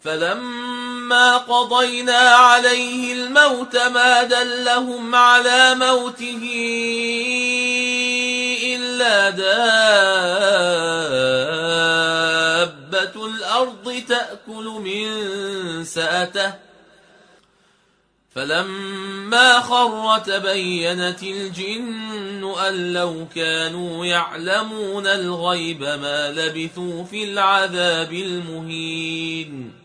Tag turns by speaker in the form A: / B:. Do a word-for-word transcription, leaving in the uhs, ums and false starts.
A: فلما قضينا عليه الموت ما دلهم على موته إلا دابة الأرض تأكل من سأته فلما خر تبينت الجن أن لو كانوا يعلمون الغيب ما لبثوا في العذاب المهين